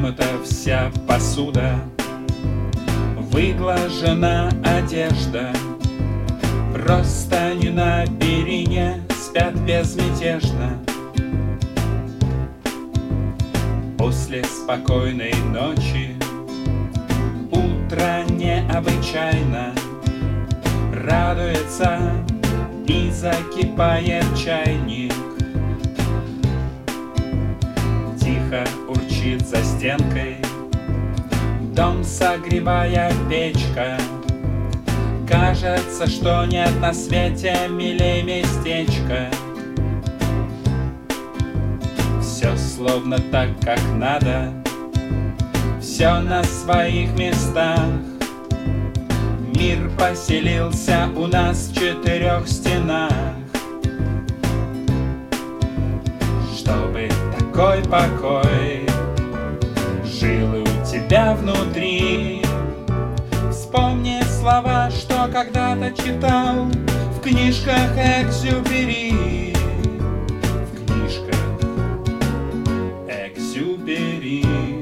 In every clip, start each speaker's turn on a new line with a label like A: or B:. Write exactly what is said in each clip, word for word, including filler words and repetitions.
A: вымыта вся посуда, выглажена одежда, просто не на перине спят безмятежно. После спокойной ночи утро необычайно радуется и закипает чайник. Тихо урчит за стенкой дом согревая печка. Кажется, что нет на свете милей местечка. Все словно так, как надо, все на своих местах. Мир поселился у нас в четырех стенах. Чтобы такой покой жил и у тебя внутри, вспомни слова, что когда-то читал в книжках Экзюпери. В книжках Экзюпери.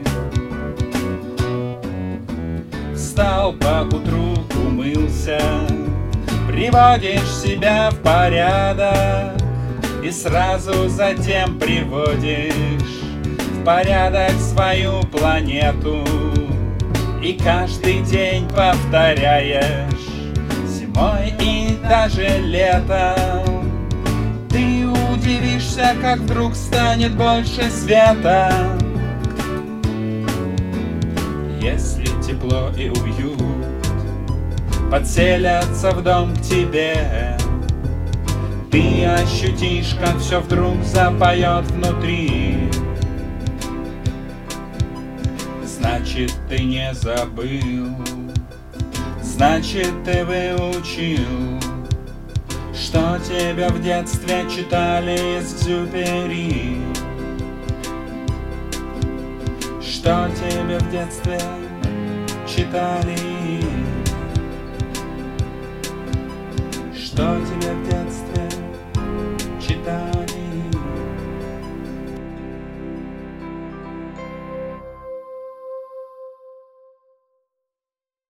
A: Встал поутру, умылся, приводишь себя в порядок и сразу затем приводишь в порядок свою планету. И каждый день повторяешь зимой и даже летом. Ты удивишься, как вдруг станет больше света. Если тепло и уют подселятся в дом к тебе, ты ощутишь, как все вдруг запоет внутри. Значит, ты не забыл, значит, ты выучил, что тебе в детстве читали из Экзюпери. Что тебе в детстве читали, что тебе в детстве